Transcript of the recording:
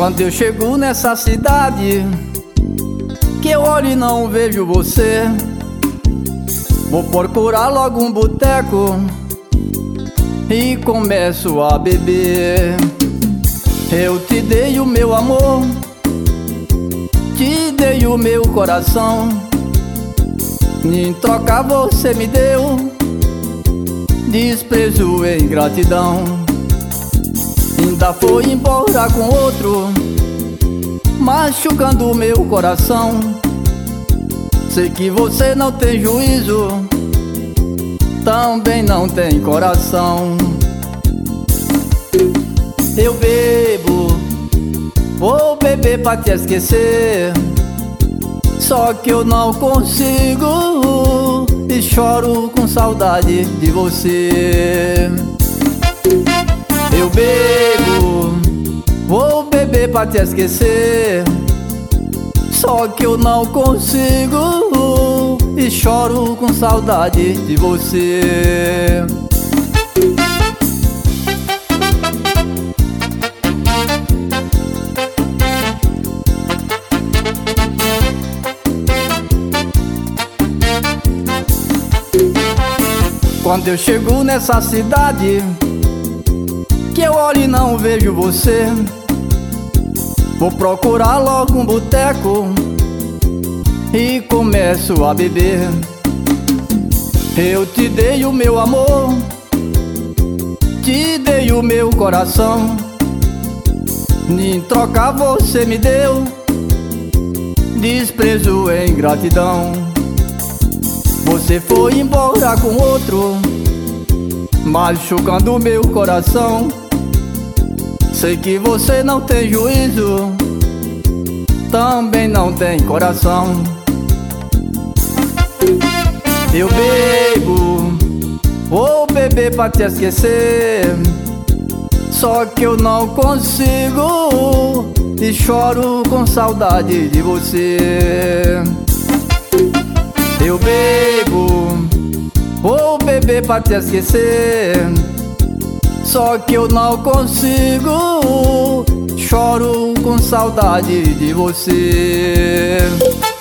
Quando eu chego nessa cidade, que eu olho e não vejo você, vou procurar logo um boteco e começo a beber. Eu te dei o meu amor, te dei o meu coração, em troca você me deu desprezo e ingratidão. Ainda foi embora com outro, machucando o meu coração. Sei que você não tem juízo, também não tem coração. Eu bebo, vou beber pra te esquecer, só que eu não consigo e choro com saudade de você. Eu bebo, vou beber pra te esquecer, só que eu não consigo e choro com saudade de você. Quando eu chego nessa cidade, que eu olho e não vejo você, vou procurar logo um boteco e começo a beber. Eu te dei o meu amor, te dei o meu coração, em troca você me deu desprezo e ingratidão. Você foi embora com outro, machucando o meu coração. Sei que você não tem juízo, também não tem coração. Eu bebo, vou beber pra te esquecer, só que eu não consigo e choro com saudade de você. Eu bebo, vou beber pra te esquecer, só que eu não consigo, choro com saudade de você.